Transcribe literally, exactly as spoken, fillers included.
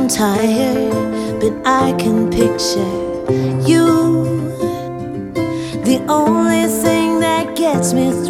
I'm tired, but I can picture you. The only thing that gets me